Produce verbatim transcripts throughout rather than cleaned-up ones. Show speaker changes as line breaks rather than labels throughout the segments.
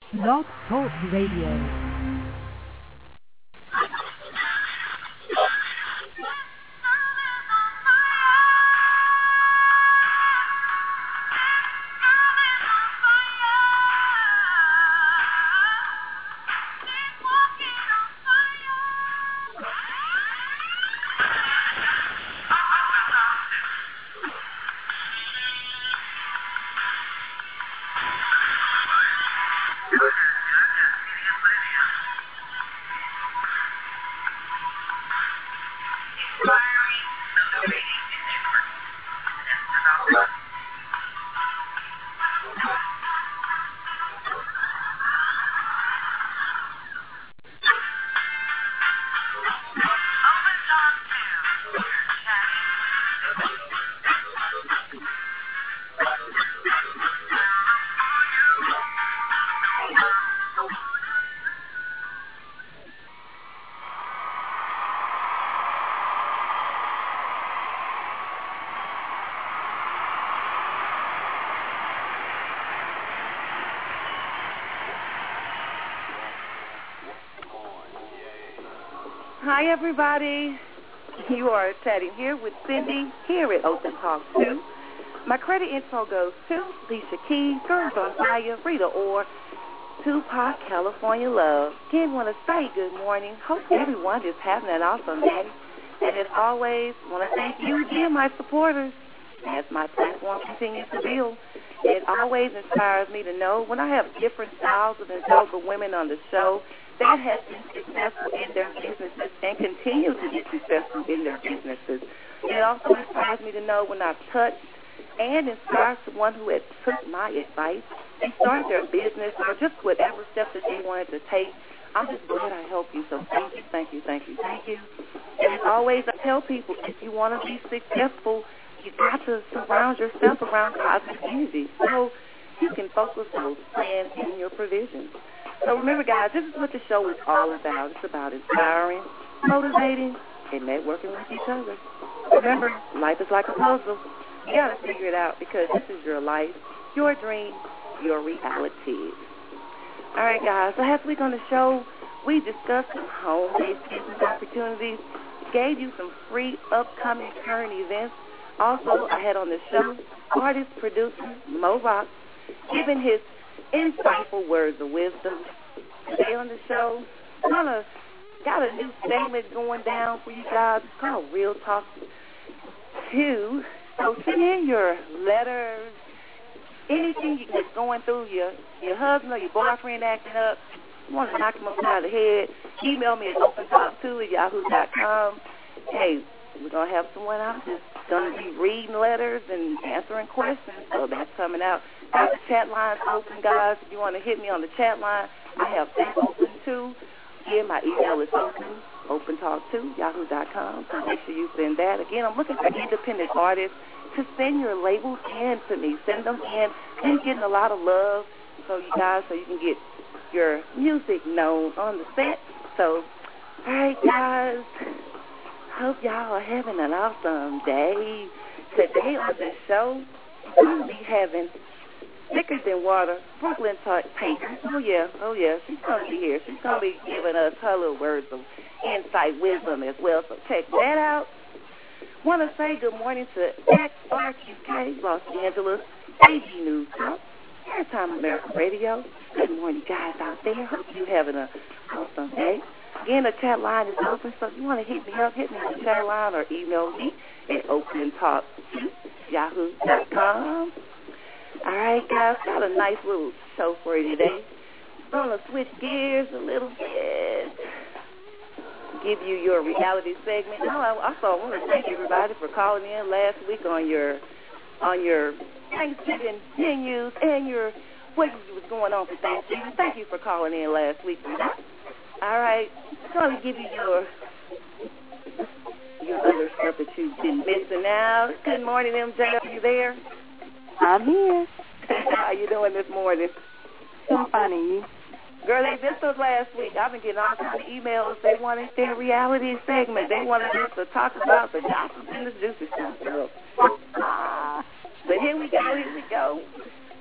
Blog Talk Radio.
Hi, everybody. You are chatting here with Cindy here at Open Talk two. My credit info goes to Alicia Keys, Girls on Fire, Rita Orr, Tupac, California Love. Again, want to say good morning. Hope everyone is having an awesome day. And as always, want to thank you, dear, my supporters, as my platform continues to build. It always inspires me to know when I have different styles of incredible women on the show that have been successful in their businesses and continue to be successful in their businesses. It also inspires me to know when I've touched and inspired someone who had took my advice and started their business or just whatever steps that they wanted to take. I'm just glad I helped you. So thank you, thank you, thank you, thank you. And as always, I tell people, if you want to be successful, you've got to surround yourself around positive energy so you can focus those plans and your provisions. So remember, guys, this is what the show is all about. It's about inspiring, motivating, and networking with each other. Remember, life is like a puzzle. You got to figure it out because this is your life, your dream, your reality. All right, guys, last week on the show, we discussed some home-based business opportunities, gave you some free upcoming current events. Also, I had on the show artist, producer, Mo Rock, giving his insightful words of wisdom. Today on the show, kind of got a new segment going down for you guys. It's called Real Talk two. So send in your letters, anything that's going through your, your husband or your boyfriend acting up. You want to knock him upside the head, email me at open talk two at yahoo dot com. Hey, we're going to have someone out that's going to be reading letters and answering questions. So that's coming out. Got the chat line open, guys. If you want to hit me on the chat line, I have that open, too. Again, my email is open, open talk two, yahoo dot com. So make sure you send that. Again, I'm looking for independent artists to send your labels in to me. Send them in. Been getting a lot of love, so you guys, so you can get your music known on the set. So, all right, guys. Hope y'all are having an awesome day. Today on the show, we'll be having Thicker Than Water, Brooklyn Painter. Oh, yeah, oh, yeah, she's going to be here. She's going to be giving us her little words of insight, wisdom as well. So check that out. Want to say good morning to X R Q K, Los Angeles, A G News Talk, Airtime American Radio. Good morning, guys out there. Hope you're having an awesome day. Again, the chat line is open, so if you want to hit me up, hit me on the chat line or email me at open talk yahoo dot com. All right, guys, got a nice little show for you today. I'm going to switch gears a little bit, give you your reality segment. No, I also want to thank everybody for calling in last week on your on your Thanksgiving menus and your what was going on for Thanksgiving. Thank you for calling in last week. All right, I'm going to give you your your other stuff that you've been missing out. Good morning, M J. Are you there?
I'm here.
How you doing this morning?
I'm fine, and you?
Girl, they this was last week. I've been getting all kinds of emails. They wanted their reality segment. They wanted us to talk about the gossip and the juicy stuff, girl. But here we go, here we go.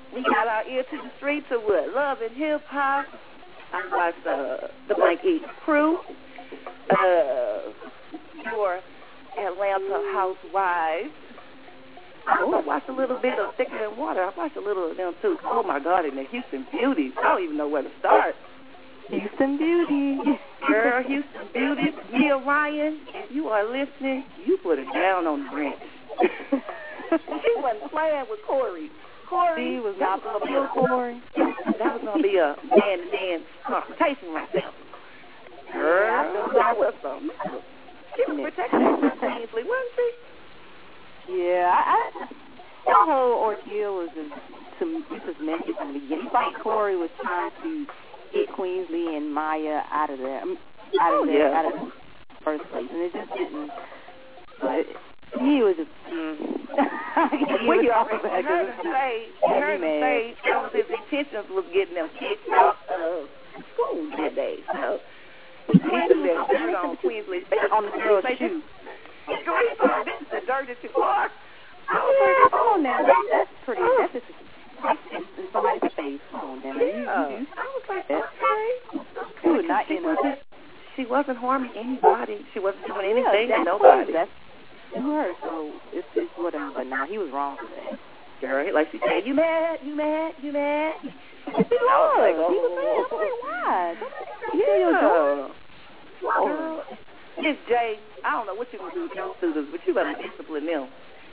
we got our ear to the streets of what? Love and hip hop. I watched uh, the Blank Eat Crew. Uh, for Atlanta Housewives. Oh, I watched a little bit of Thicker Than Water. I watched a little of them too. Oh my God, and the Houston Beauties. I don't even know where to start.
Houston Beauty.
Girl, Houston Beauty. Mia Ryan, if you are listening, you put it down on the branch. She wasn't playing with Corey. Corey
She was not going to be a Corey.
That was going to be a man-to-man confrontation right there. Girl, I thought that was something. She was protecting her Queensley, wasn't she?
Yeah, I, I, that whole ordeal was just, some, it was messy from the beginning. It's like Corey was trying to get Queensley and Maya out of there, out of
Oh,
there,
yeah.
out of the first place, and it just didn't. But he was just. Mm.
When you already heard him say, heard him say, that was his intentions was getting them kicked out of school that day. So he threw that dirt on Queensley's face.
On the girl's shoe.
This is the dirt that you are.
Yeah, come on now. That, that's pretty. That's just in somebody's face. Come on now. You,
Yeah.
you,
I was like, okay.
you were not
she
in a.
wasn't, she wasn't harming anybody. She wasn't doing anything
yeah,
to nobody.
That's to her, so it's, it's whatever. But now he was wrong for that.
Girl, like she said, you mad, you mad, you mad.
He was.
Like,
He was mad. I'm like, why? Don't
Yeah. Girl, Miss J, I don't know what you're going to do with your students, but you better discipline them.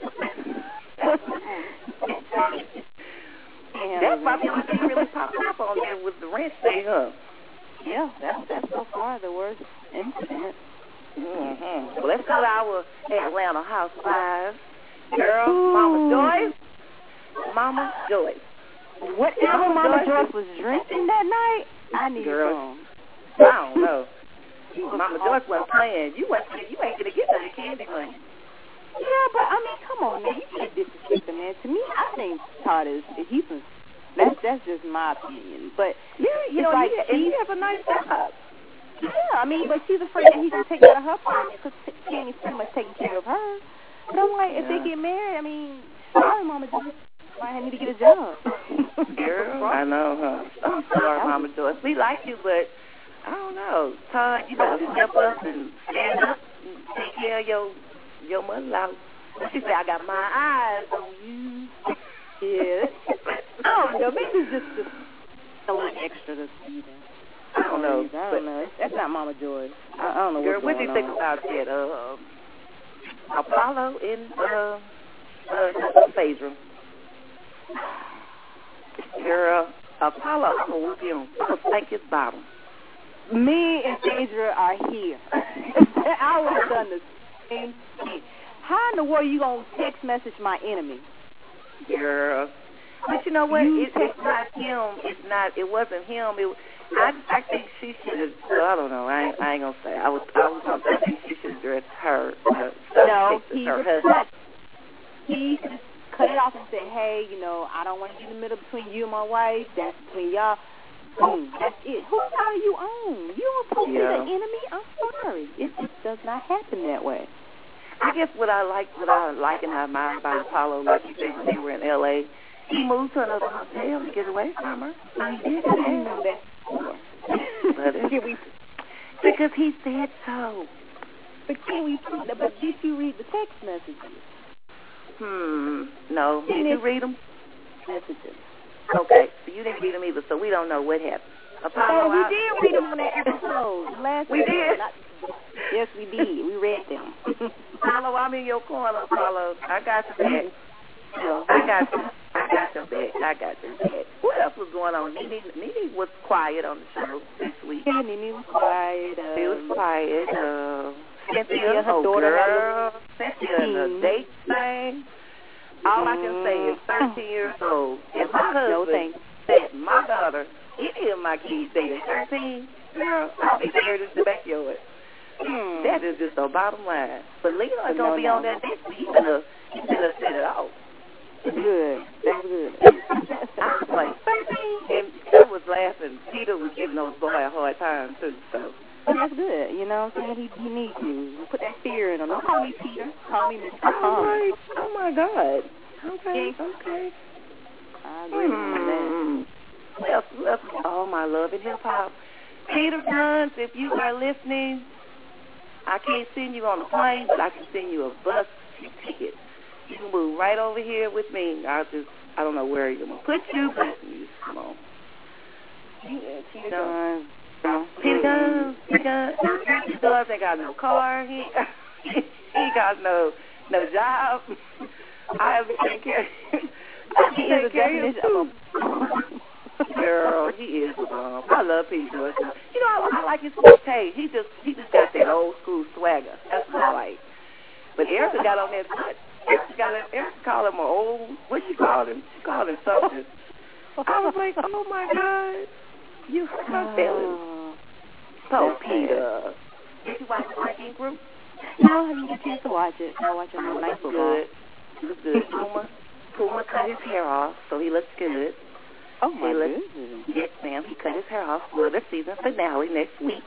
That's probably what they really popped up on there was the ranch thing, huh?
Yeah, that's, that's so far the worst incident.
Mm-hmm. Well, let's go to our Atlanta Housewives. Girl, Mama Joyce. Mama Joyce.
Whatever
Mama
Mama
Joyce
Joyce was drinking that night, I need
Girl.
some.
I don't know. Mama Joyce wasn't playing. You wasn't. You ain't gonna get none candy money.
Yeah, but I mean, come on, man. You can't disrespect the man. To me, I think Todd is he's a, that's that's just my opinion. But
Yeah, you
it's
know,
like
he, and he has a nice job.
yeah, I mean, but she's afraid that he can take out of her pocket because Kenny's pretty much taking care of her. But I'm like, if
Yeah.
they get married, I mean, sorry, Mama Joyce, might need to get a job.
Girl, I know, huh? I'm sorry, Mama Joyce. We like you, but I don't know. Todd, you better step up and stand up and take care of your your mother-in-law. She said, I got my eyes on you.
Yeah. I don't know. Maybe it's just a, a little extra this season.
I don't know.
I
But,
don't know. That's not Mama Joyce. I, I don't know
girl,
what's
what
going
do you think
on.
about that? Uh, Apollo in uh, uh, Phaedra. Girl, Apollo, I'm going to whoop you. I'm going to spank his bottom.
Me and Phaedra are here. I would have done the same thing. How in the world are you going to text message my enemy?
Girl. But you know what?
You
It, it's not him. It's not. It wasn't him. It. I. I think she should have. Well, I don't know. I ain't. I ain't gonna say. I was. I was. I think she should have dressed her. Uh,
No, he
her
replied.
husband.
He just cut it off and said, hey, you know, I don't want to get in the middle between you and my wife. That's between y'all. Boom. That's it. Who are you on? You don't supposed to
Yeah.
be the enemy? I'm sorry. It just does not happen that way.
I guess what I like, what I like and I admire about Apollo, like you said, when they were in L A, he moved to another hotel to get away from her. He did
I didn't know that before.
But it's,
Can we,
because he said so.
but can we, but did you read the text messages?
Hmm. No. Did you read them?
Messages.
Okay. So you didn't read them either, so we don't know what happened. Apollo,
Oh, we
I-
did read them on that episode. Last
We did?
Not, yes, we did. We read them.
Apollo, I'm in your corner, Apollo. I got your back. I got you. I got your back. I got your back. What else was going on? Nene, Nene was quiet on the show this week.
Yeah, Nene was quiet. Um,
She was quiet. Uh, Cynthia,
Cynthia, her
oh
daughter had a
girl. Cynthia and the
teen.
date thing. All I can say is thirteen years old. And my
No
husband
thanks.
said my daughter, any of my kids dated thirteen, girl, I'll be scared in the backyard.
Hmm.
That is just the bottom line. But Leon's
But
gonna
no,
be
no.
on that next week. He's gonna, he's gonna set it off.
Good. That's good.
I was like, thirteen? And I was laughing. Peter was giving those boys a hard time, too, so.
But that's good. You know what I'm saying? He, he needs to. Put that fear in him. Don't call me Peter. Call me Mister
All
Tom.
right. Oh, my God. Okay, okay.
I agree mm-hmm.
with that. What else, what else? Oh, my love in hip-hop. Peter Guns, if you are listening, I can't send you on the plane, but I can send you a bus ticket. You can move right over here with me. I'll just, I don't know where you're going to put you, but you just come on. Yeah, Peter Guns. Peter Guns, Peter Guns. Peter Guns ain't got no car. He, he got no no job. I have to take care of him.
He is a definition of a
girl. He is a bum. I love Peter Guns. You know, I, I like his forte. He just he just got that old school swagger. That's what I like. But Erica got on that foot. Erica got it. Erica called him an old. What she called him? She called him something. I was like, oh my God. You hurt my feelings. So, Peter. Did you watch the Working Group?
No, I didn't get a chance to watch it. I watched it on night football.
Good. It was good. Puma, Puma cut his hair off, so he looks good.
Oh, my
goodness. Yes, ma'am. He cut his hair off for the season finale next week.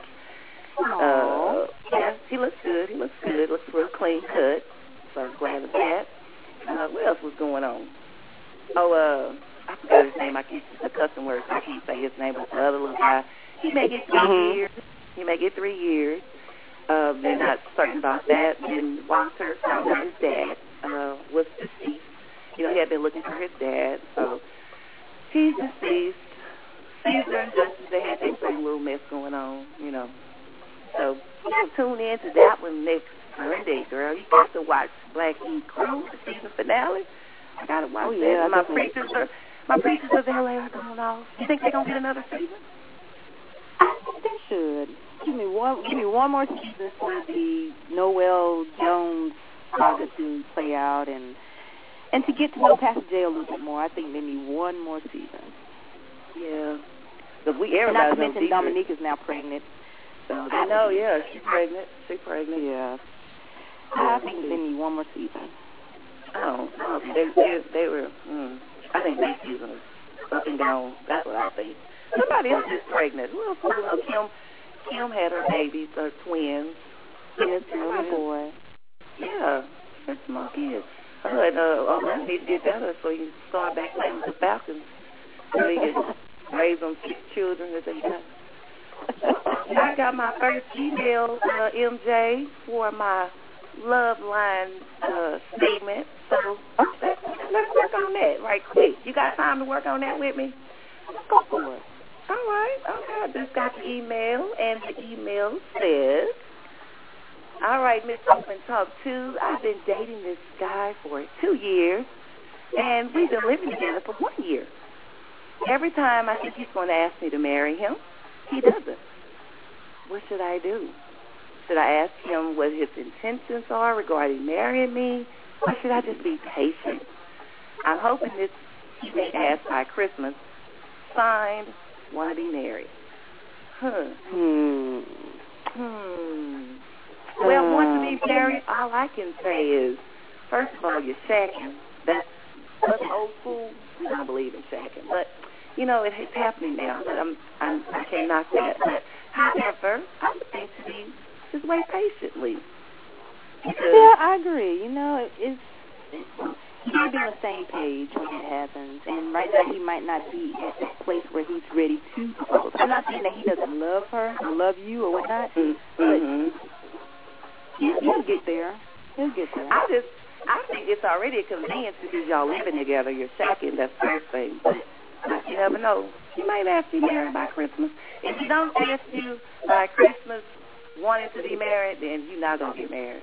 Uh, yeah, he looks good. He looks good. Looks real clean cut. So I'm glad of that. Uh, what else was going on? Oh, uh, I forgot his name. I can't, the custom words. I can't say his name, but the other little guy. He may get three mm-hmm. years. He may get three years. Uh, they're not certain about that. And Walter found out his dad uh, was deceased. You know, he had been looking for his dad. So he's deceased. Caesar and Justice, they had their same little mess going on, you know. So you can tune in to that one next Monday, girl. You got to watch Black Heat Crew, the season finale. I got to watch oh, yeah, that. My preachers are, my preachers of L A are going off. You think they're going to get another season?
I think they should. Give me one. Give me one more season for the Noel Jones saga to play out, and and to get to know Pastor J a little bit more. I think they need one more season.
Yeah. Because we everybody's
not to mention Dominique is now pregnant. So
I know. Yeah, she's pregnant. She's pregnant.
Yeah. I think they need one more season.
I don't. I don't they, they they were. Mm, I think next season is up and down. That's what I think. Somebody else is pregnant. Who else was Kim? Kim had her babies, her twins.
Yes, little boy.
Yeah, her small kids. I heard, uh, oh, I need to get better so you can start back playing with the Falcons. So they can raise them six children that they got. I got my first email, uh, M J, for my love line uh, statement. So let's, let's work on that right quick. You got time to work on that with me?
Let's go for it.
All right. Okay. I just got the email, and the email says, all right, Miss Open Talk two, I've been dating this guy for two years, and we've been living together for one year. Every time I think he's going to ask me to marry him, he doesn't. What should I do? Should I ask him what his intentions are regarding marrying me, or should I just be patient? I'm hoping this he may ask by Christmas. Signed, want to be married. Huh.
Hmm.
Hmm. Well, uh, want to be married, all I can say is, first of all, you're shacking. That's, that's old school. We don't believe in shacking. But, you know, it, it's happening now. But I'm, I'm, I can't knock that. But, however, I would think to be, just wait patiently.
Yeah, I agree. You know, it, it's, it's you got to be on the same page when it happens. And right now he might not be at that place where he's ready to propose. I'm not saying that he doesn't love her or love you or whatnot,
mm-hmm.
but he'll, he'll get there. He'll get there.
I just, I think it's already a convenience because y'all living together. You're shacking. That's the first thing. But you never know. He might ask you married by Christmas. If he don't ask you by Christmas wanting to be married, then you're not going to get married.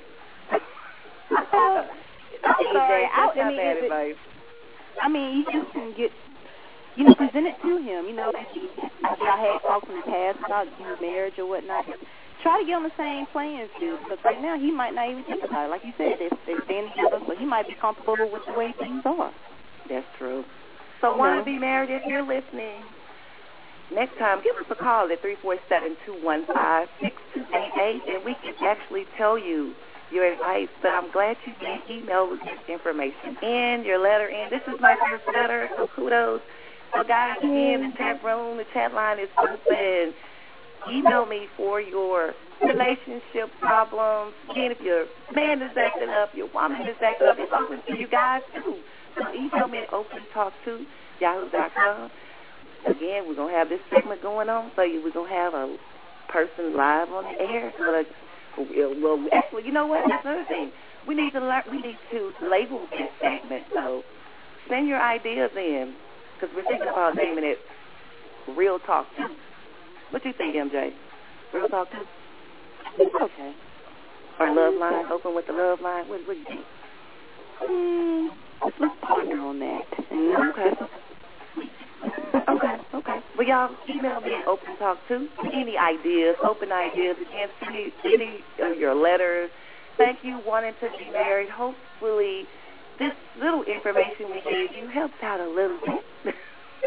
I'm sorry,
I, I, mean, bad advice. I mean, you just can get, you know, present it to him. You know, if y'all had talks in the past about you know, marriage or whatnot, try to get on the same playing field. Because right now he might not even think about it. Like you said, they're, they're staying together, so he might be comfortable with the way things are.
That's true. So, want to be married if you're listening? Next time, give us a call at three four seven, two one five, six two eight eight, and we can actually tell you your advice, but I'm glad you did email with this information in, your letter in. This is my first letter, so kudos. So guys, in the chat room, the chat line is open. Email me for your relationship problems. Again, if your man is acting up, your woman is acting up, it's open to you guys too. So email me at open talk two yahoo dot com. Again, we're going to have this segment going on for you. We're going to have a person live on the air. Well, actually, you know what? That's another thing. We need to learn, we need to label this segment. So send your ideas in, because we're thinking about naming it Real Talk two. What do you think, M J? Real Talk two?
Okay.
Or Love Line, open with the Love Line. What, what do you think?
Mm, let's ponder on that.
Okay. Okay, okay. Well, y'all email me at Open Talk two. Any ideas, open ideas. Again, send any of your letters. Thank you, wanting to be married. Hopefully, this little information we gave you helped out a little bit.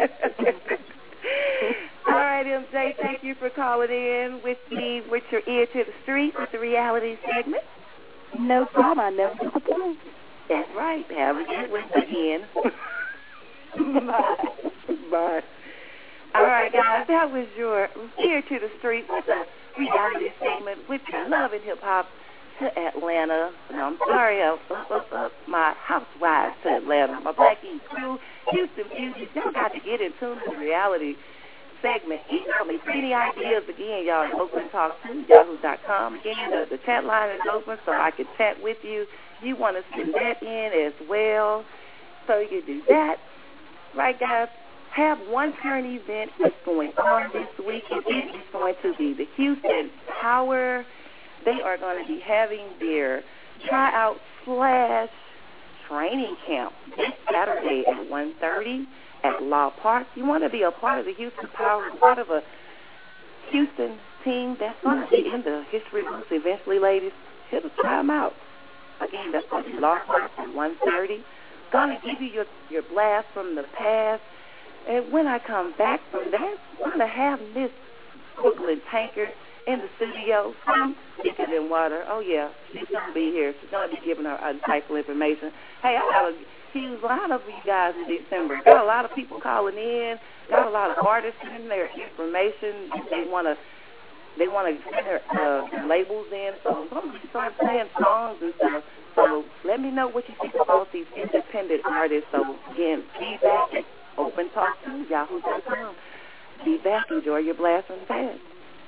All right, M J, thank you for calling in with me with your ear to the street with the reality segment.
No problem. I never disappoint.
That's right. Have a good one again. Bye. Bye. All right, guys, that was your ear to the street with the reality segment with your love and hip-hop to Atlanta. And I'm sorry, uh, uh, uh, uh, my housewives to Atlanta, my Black East crew, Houston Beauty. Y'all got to get in tune to the reality segment. Email me for any ideas. Again, y'all, at Open Talk two, yahoo dot com. Again, the, the chat line is open so I can chat with you. You want to send that in as well, so you can do that. Right, guys? Have one current event that's going on this week. It is going to be the Houston Power. They are going to be having their tryout slash training camp this Saturday at one thirty at Law Park. You want to be a part of the Houston Power, part of a Houston team that's going to be in the history books eventually, ladies. Hit us, try them out. Again, that's going to be Law Park at one thirty. Going to give you your, your blast from the past. And when I come back from that, I'm going to have Miss Brooklyn Tankard in the studio, some thicker than water. Oh, yeah, she's going to be here. She's going to be giving her insightful information. Hey, I got a huge lineup for you guys in December. Got a lot of people calling in. Got a lot of artists in their information. They want to they want to send their uh, labels in. So I'm going to start playing songs and stuff. So let me know what you think about these independent artists. So, again, feedback at Open Talk two, yahoo dot com. Be back. Enjoy your blast from the past.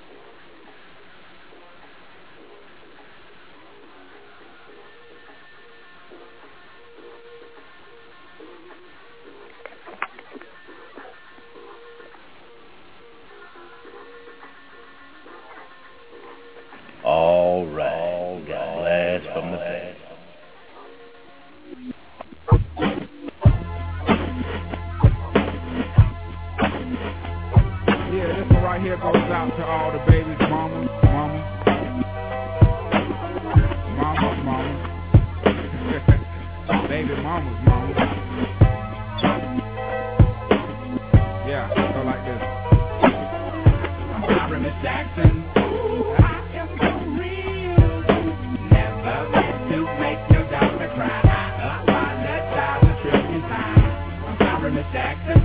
All right. All right. Blast from the past.
Yeah, this one right here goes out to all the babies, mama, mama, mama, mama, baby mamas, mama. Yeah, go like this. I'm sorry, Miss Jackson. I am so real. Never meant to make your daughter cry. I apologize a trillion times. I'm sorry, Miss Jackson.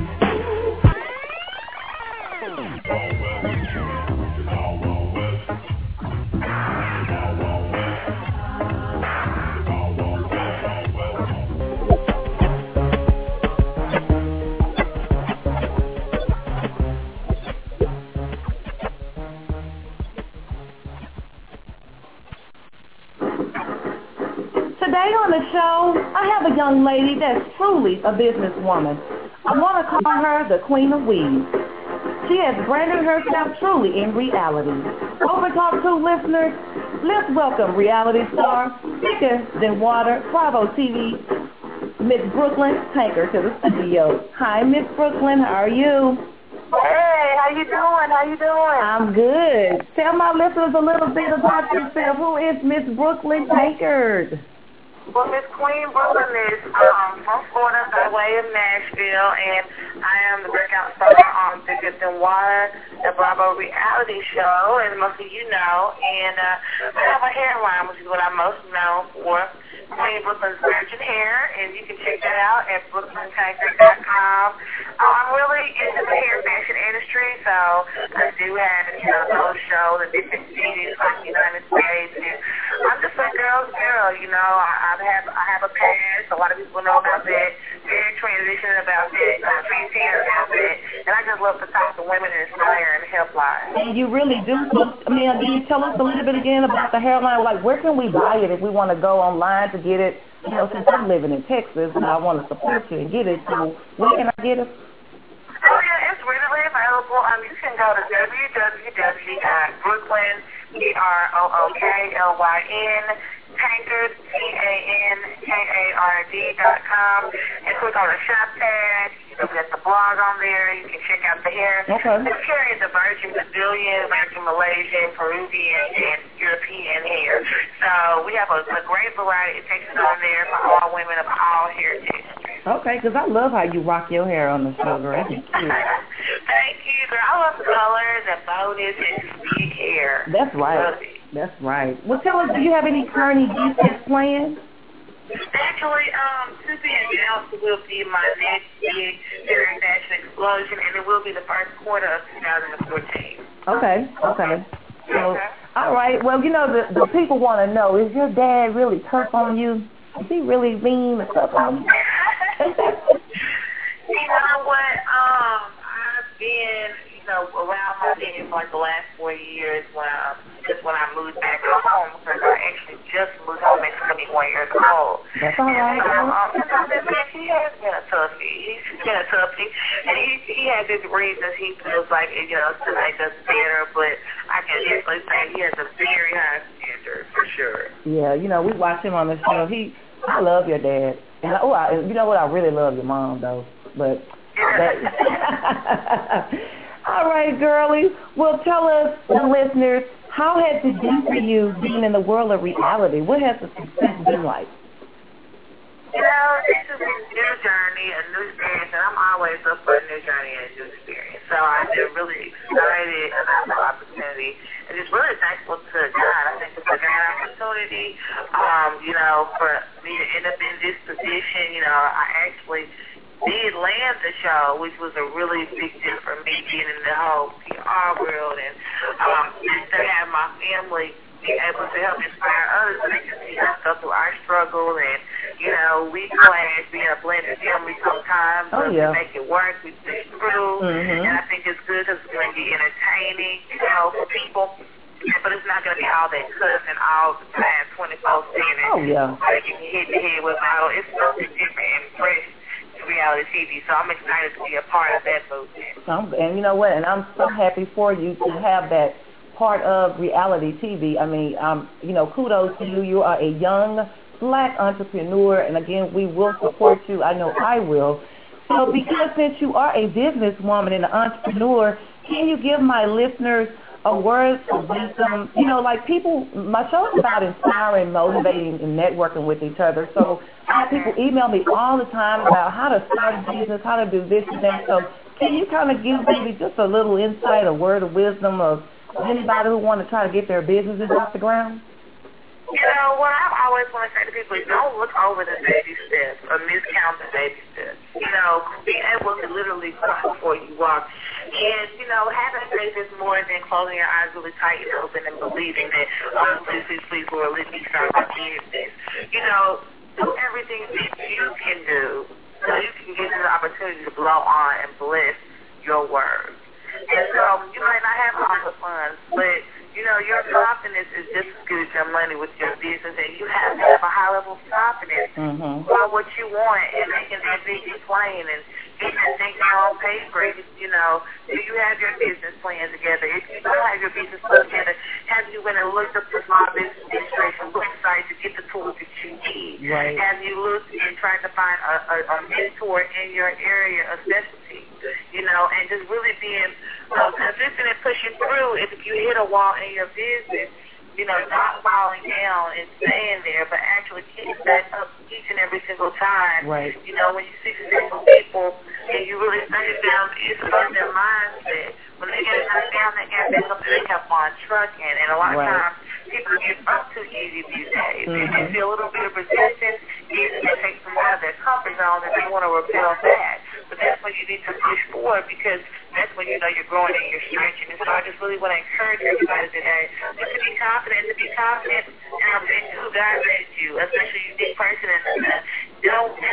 Today on the show, I have a young lady that's truly a businesswoman. I want to call her the Queen of Weeds. She has branded herself truly in reality. Open Talk two listeners, let's welcome reality star, thicker than water, Bravo T V, Miss Brooklyn Tankard to the studio. Hi, Miss Brooklyn. How are you?
Hey, how you doing? How you doing?
I'm good. Tell my listeners a little bit about yourself. Who is Miss Brooklyn Tankard?
Well, Miss Queen Brooklyn is um, from Florida by way of Nashville, and I am the breakout star on Thicker Than Water, the Bravo reality show, as most of you know. And uh, I have a hairline, which is what I'm most known for. Queen Brooklyn's Virgin Hair, and you can check that out at brooklyn tankard dot com. Uh, I'm really into the hair fashion industry, so I do have, you know, those shows in different cities like the United States, and I'm just a girl's girl, you know. I, I have I have a past. A lot of people know about that. Very transitioning about that, uh, transitioning about that, and I just love to talk to women and inspire and help lives.
And you really do. I mean, can you tell us a little bit again about the hairline? Like, where can we buy it if we want to go online to get it? You know, since I'm living in Texas and I want to support you and get it, so where can I get it?
Oh, yeah, it's readily available. Um, you can go to w w w dot brooklyn, B R O O K L Y N, Tankard, T A N K A R D dot com, and click on the shop tab. You'll get the blog on there. You can check out the hair.
Okay.
We're carrying the Virgin Brazilian, Virgin Malaysian, Peruvian, and European hair. So we have a, a great variety of textures on there for all women of all hair textures.
Okay, because I love how you rock your hair on the show, girl. That's cute.
Thank you, girl. I love colors and bonus and big hair.
That's right. That's right. Well, tell us, do you have any current events planned?
Actually, um, to be announced will be my next big hair fashion explosion, and it will be the first quarter of two thousand fourteen.
Okay, okay. So,
Okay.
all right. Well, you know, the, the people want to know, is your dad really tough on you? Is he really mean or tough on you?
You know what? Um, I've been, you know, around my dad for like the last four years when I, just when I moved back home, because I actually just moved home at twenty-one years old.
That's all right.
Um, um, he has been a toughie. He's been a toughie. And he, he has his reasons. He feels like, you know, tonight does better, but I can definitely say he has a very high standard, for sure.
Yeah, you know, we watch him on the show. He, I love your dad. And, oh, I, you know what? I really love your mom, though. But that, all right, girlie. Well, tell us, the listeners, how has it been for you being in the world of reality? What has the success been like?
You know, this is a new journey, a new experience, and I'm always up for a new journey and a new experience. So I've been really excited about the opportunity, and just really thankful to God. I think it's a great opportunity, um, you know, for me to end up in this position. You know, I actually did land the show, which was a really big deal for me, being in the whole P R world, and um, just to have my family be able to help inspire others so they can see us go through our struggle. And, you know, we clash being a blended family sometimes,
oh,
but
yeah.
we make it work, we push through,
mm-hmm.
and I think it's good because it's going to be entertaining, you know, for people. But it's not going to be all that cussing all the time, twenty-four seven.
Oh, yeah.
Like you can hit the head with bottle. It's something different and fresh to reality T V, so I'm excited to be a part of that movement.
Um, and you know what? And I'm so happy for you to have that part of reality T V. I mean, um, you know, kudos to you. You are a young black entrepreneur, and again, we will support you. I know I will. So because since you are a businesswoman and an entrepreneur, can you give my listeners a word of wisdom? You know, like people, my show is about inspiring, motivating, and networking with each other. So I have people email me all the time about how to start a business, how to do this and that. So can you kind of give maybe just a little insight, a word of wisdom of anybody who want to try to get their businesses off the ground?
You know, what I always want to say to people is don't look over the baby steps or miscount the baby steps. You know, be able to literally walk before you walk. And, you know, having faith is more than closing your eyes really tight and open and believing that, oh, please, please, please, Lord, let me start my business. You know, do everything that you can do so you can get the opportunity to blow on and bless your words. And so you might not have all the funds, but, you know, your confidence is just as good as your money with your business, and you have to have a high level of confidence
mm-hmm.
about what you want and making that vision plain and getting that thing down on paper. You know, do you have your business plan together? If you don't have your business plan together, have you went and looked up the Small Business Administration website to get the tools that you need?
Right.
Have you looked and tried to find a, a, a mentor in your area of specialty? You know, and just really being um, consistent and pushing through. If you hit a wall in your business, you know, not falling down and staying there, but actually getting back up each and every single time.
Right.
You know, when you see successful people and you really study them, it's about their mindset. When they get knocked down, they get back up and they have on trucking. And a lot
right.
of times, people give up too easy these days.
Mm-hmm.
If they feel a little bit of resistance, it takes them out of their comfort zone and they want to repel back. But that's when you need to push forward, because that's when you know you're growing and you're stretching. And so I just really want to encourage everybody today to be confident, to be confident um, in who God made you, especially you big person, and uh, don't hang around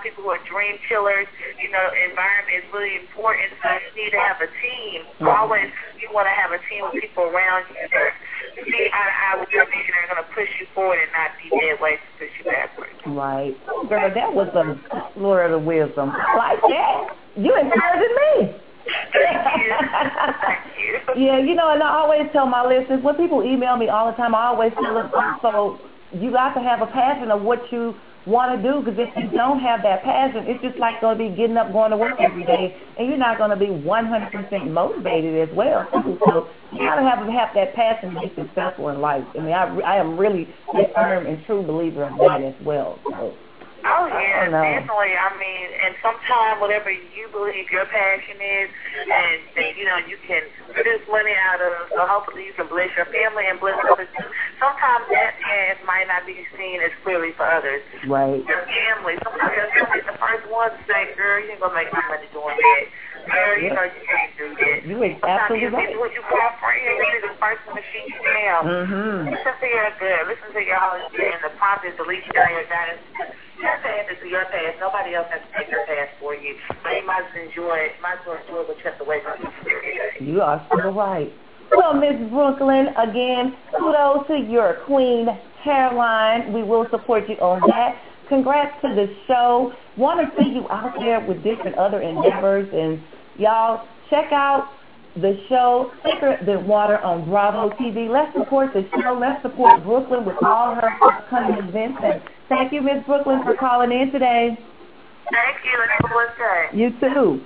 people who are dream killers. You know, environment is really important, so you need to have a team. So always you want to have a team of people around you that see eye to eye with your vision and are going to push you forward and not be dead ways to push you backwards.
Right. Girl, that was a word of wisdom. Like that. You encouraging me.
Thank you. Thank you.
Yeah, you know, and I always tell my listeners, when people email me all the time, I always tell them, so you got to have a passion of what you want to do, because if you don't have that passion, it's just like going to be getting up, going to work every day, and you're not going to be one hundred percent motivated as well. So you got to have have that passion to be successful in life. I mean, I, I am really a firm and true believer in that as well. So.
Oh, yeah, definitely. I mean, and sometimes whatever you believe your passion is, and, and you know, you can produce money out of, so hopefully you can bless your family and bless others too. Sometimes that path might not be seen as clearly for others.
Right.
Your family, sometimes your family is the first one to say, girl, you ain't going to make no money doing that. Girl, you know you can't do that.
You are absolutely right.
Sometimes you call friends, you're the first one to shoot you down.
Mm-hmm.
Listen to your good. Listen to your Holy Spirit, and the prophets, the least down your guidance. Your path is your path. Nobody else has to take your path for you. So you might enjoy it. Might as well enjoy what you have to wait for.
You are so right. Well, Miss Brooklyn, again, kudos to your queen hairline. We will support you on that. Congrats to the show. Want to see you out there with different other endeavors. And y'all, check out the show Thicker Than Water on Bravo T V. Let's support the show. Let's support Brooklyn with all her upcoming events. And thank you, Miss Brooklyn, for calling in today.
Thank you, and have a blessed day.
You too.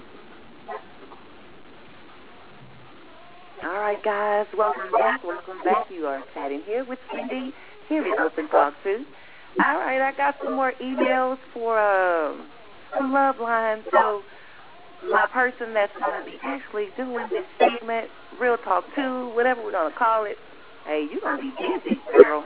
All right, guys, welcome back. Welcome back. You are chatting here with Cindy here at Open Talk Two. All right, I got some more emails for uh, some love lines. So my person that's going to be actually doing this segment, Real Talk two, whatever we're going to call it, hey, you're going to be busy, girl.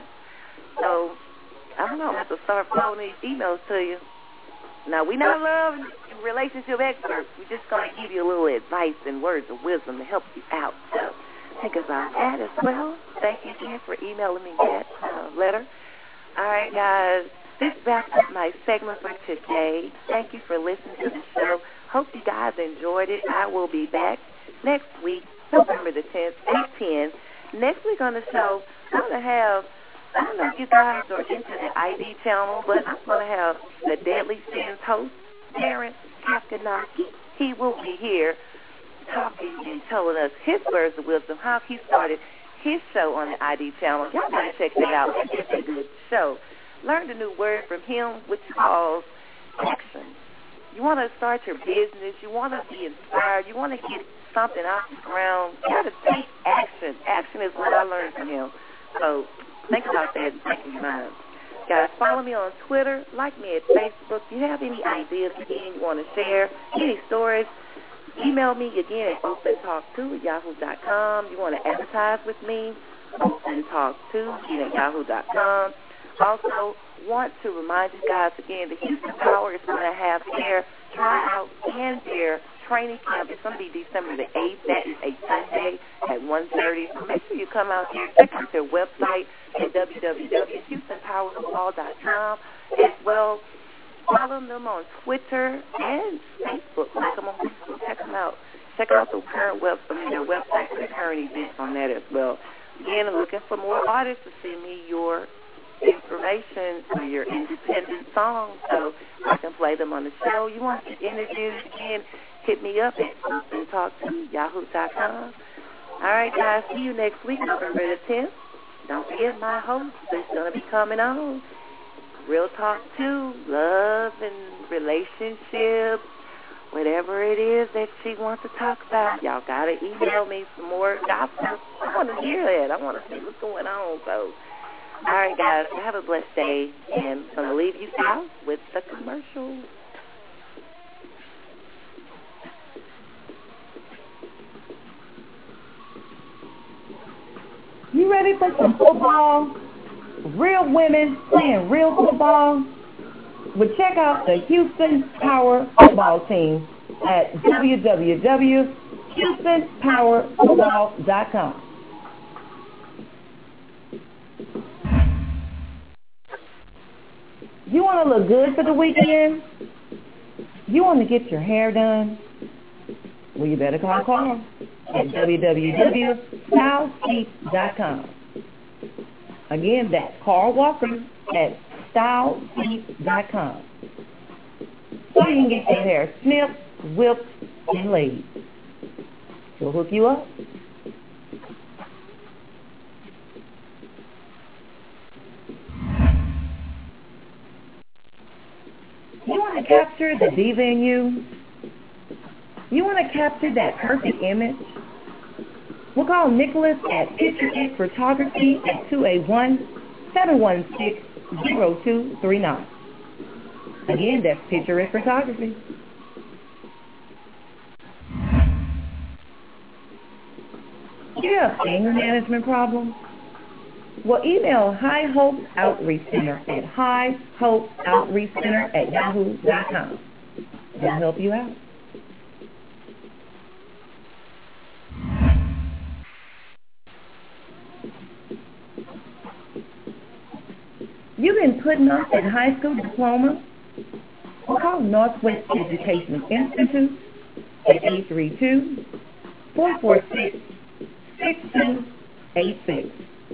So I don't know, I'm going to start flowing these emails to you. Now, we're not love and relationship experts. We're just going to give you a little advice and words of wisdom to help you out. So think about that as well. Thank you again for emailing me that uh, letter. All right, guys, this wraps up my segment for today. Thank you for listening to the show. Hope you guys enjoyed it. I will be back next week, November the tenth, at ten. Next week on the show, I'm going to have, I don't know if you guys are into the I D channel, but I'm going to have the Deadly Sins host, Darren Kaskanaki. He will be here talking and telling us his words of wisdom, how he started his show on the I D channel. Y'all got to check that out. It's a good show. Learned a new word from him, which calls action. You want to start your business. You want to be inspired. You want to get something off the ground. You got to take action. Action is what I learned from him. So think about that and think in your mind. Guys, follow me on Twitter. Like me at Facebook. If you have any ideas again you want to share, any stories, email me again at open talk two at yahoo dot com. You want to advertise with me, open talk two at yahoo dot com. Also, want to remind you guys again, the Houston Power is going to have their tryout and their training camp. It's going to be December the eighth. That is a Sunday at one thirty. So make sure you come out here. Check out their website at w w w dot houston power football dot com. As well, follow them on Twitter and Facebook. Like them on Facebook. Check them out. Check out the current web, I mean, their website for the current events on that as well. Again, I'm looking for more artists to send me your information for your independent songs so I can play them on the show. You want to get interviews again, hit me up at open talk two yahoo dot com. All right, guys, see you next week, November the tenth. Don't forget my host is going to be coming on. Real Talk two, love and relationships, whatever it is that she wants to talk about. Y'all got to email me some more gossip. I want to hear that. I want to see what's going on. So, all right, guys, have a blessed day, and I'm going to leave you out with the commercial.
You ready for some football? Real women playing real football? Well, check out the Houston Power football team at w w w dot houston power football dot com. You want to look good for the weekend? You want to get your hair done? Well, you better call Carl at w w w dot style steep dot com. Again, that's Carl Walker at style steep dot com. So you can get your hair snipped, whipped, and laid. He'll hook you up. You want to capture the diva in you? You want to capture that perfect image? We'll call Nicholas at Picture It Photography at two eight one, seven one six, zero two three nine. Again, that's Picture It Photography. Do you have anger management problems? Well, email High Hope Outreach Center at high hope outreach center at yahoo dot com. They'll help you out. You've been putting off that high school diploma? Well, call Northwest Educational Institute at eight three two, four four six, six two eight six.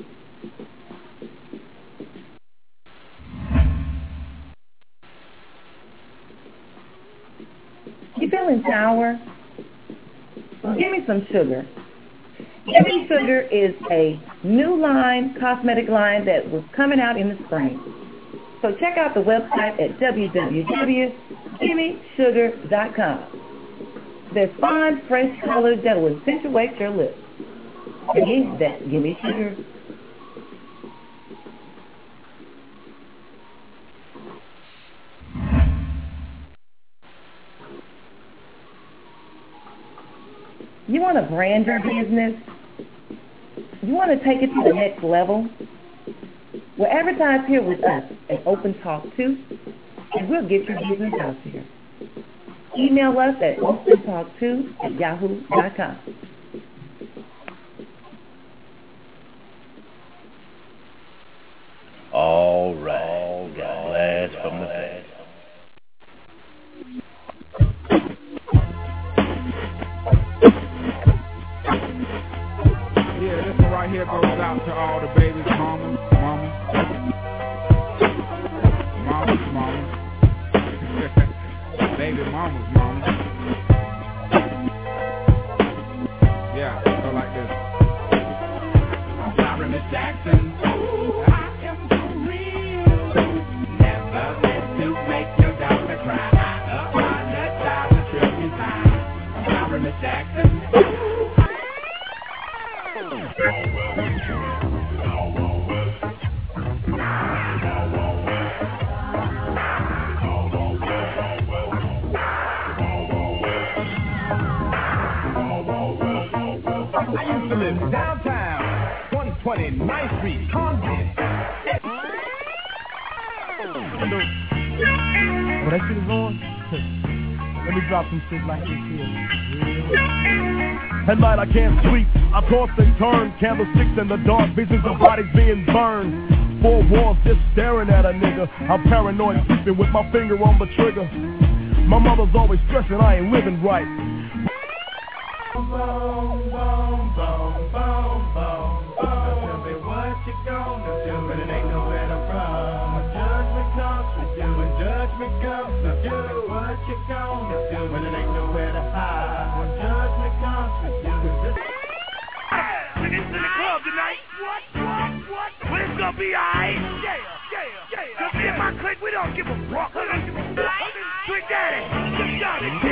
You feeling sour? Well, give me some sugar. Give Me Sugar is a new line, cosmetic line that was coming out in the spring. So check out the website at w w w dot gimme sugar dot com. There's fine, fresh colors that will accentuate your lips. Again, that's Gimme Sugar. You want to brand your business? You want to take it to the next level? Well, advertise here with us at Open Talk two, and we'll get your business out here. Email us at open talk two at yahoo dot com.
All right, blast from the past.
Yeah, this one right here goes out to all the babies, mamas, mamas, mamas, mamas, baby mamas, mamas. Yeah, go like this. I'm sorry, Miss Jackson. Ooh, I am for real. Never meant to make your daughter cry. I apologize a trillion times. I'm sorry, Miss Jackson. I used to live downtown, one twenty-ninth Street, Compton.
Oh, that shit is on? Let me drop some shit like this here. At night I can't sleep, I toss and turn, candlesticks in the dark, visions of bodies being burned. Four walls just staring at a nigga. I'm paranoid, sleeping with my finger on the trigger. My mother's always stressing I ain't living right.
Boom, boom, boom, boom, boom, boom. Tell me what you gonna do when it ain't nowhere to run. When judgment comes for you, when judgment comes for you, what you gonna do when it ain't nowhere to hide? When judgment comes for you, niggas in the club tonight. What, what, what? Well, it's gonna be alright. Yeah, yeah, yeah. Cause me and my clique, we don't give a fuck. Sweet Daddy, just got it.